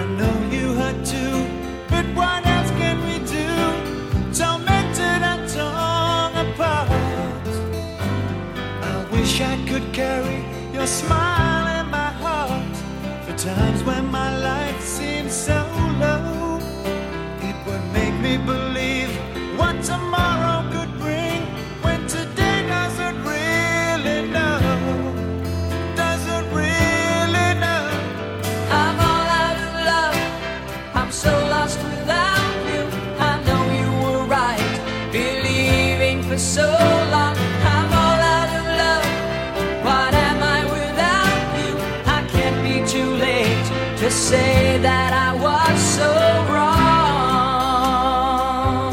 know you hurt too, but what else can we do? Tormented and torn apart. I wish I could carry your smile in my heart. For times when my life seems so low, it would make me believe what tomorrow could bring, when today doesn't really know. Doesn't really know. I'm all out of love, I'm so lost without you. I know you were right, believing for so long. I'm all out of love, what am I without you? I can't be too late to say that I was so wrong.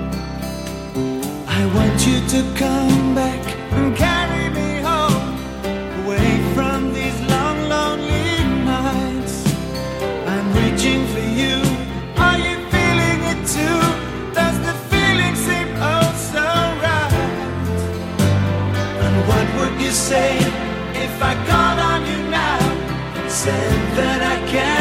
I want you to come back and carry me home, away from these long, lonely nights. I'm reaching for you. Are you feeling it too? Does the feeling seem oh so right? And what would you say if I called on you now and said that I can't?